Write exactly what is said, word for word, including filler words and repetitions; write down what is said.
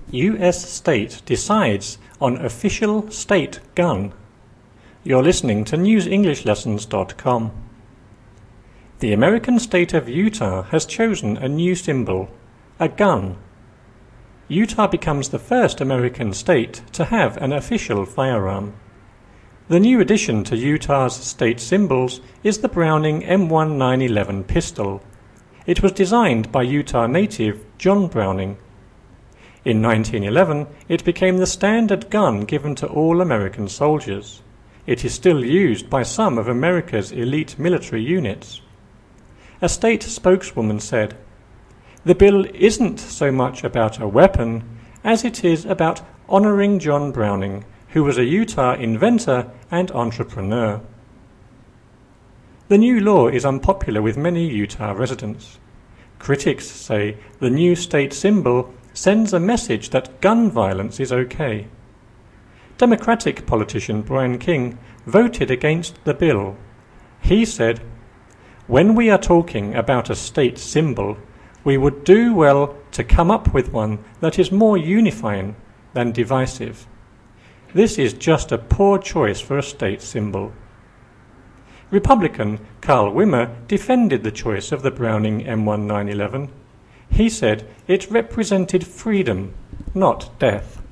U S state decides on official state gun. You're listening to news english lessons dot com. The American state of Utah has chosen a new symbol, a gun. Utah becomes the first American state to have an official firearm. The new addition to Utah's state symbols is the Browning M nineteen eleven pistol. It was designed by Utah native John Browning. In nineteen eleven, it became the standard gun given to all American soldiers. It is still used by some of America's elite military units. A state spokeswoman said, "The bill isn't so much about a weapon as it is about honoring John Browning, who was a Utah inventor and entrepreneur." The new law is unpopular with many Utah residents. Critics say the new state symbol sends a message that gun violence is okay. Democratic politician Brian King voted against the bill. He said, "When we are talking about a state symbol, we would do well to come up with one that is more unifying than divisive. This is just a poor choice for a state symbol." Republican Carl Wimmer defended the choice of the Browning M nineteen eleven. He said it represented freedom, not death.